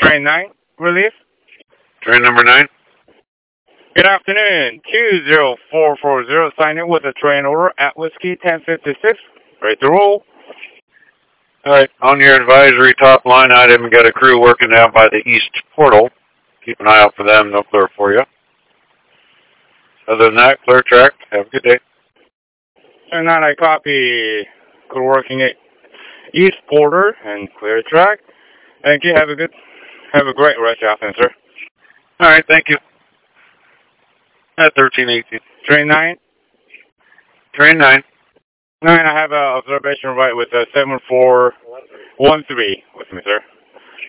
Train 9, relief. Train number 9. Good afternoon. 20440, sign in with a train order at Whiskey 1056. Ready to roll. Alright, on your advisory top line item, you got a crew working down by the east portal. Keep an eye out for them, they'll clear for you. Other than that, clear track. Have a good day. Train 9, I copy. Crew working at East Porter and clear track. Thank you. Have a great rest afternoon, sir. Alright, thank you. At 1318. Train 9. Train 9. 9, I have an observation right with 7413 with me, sir.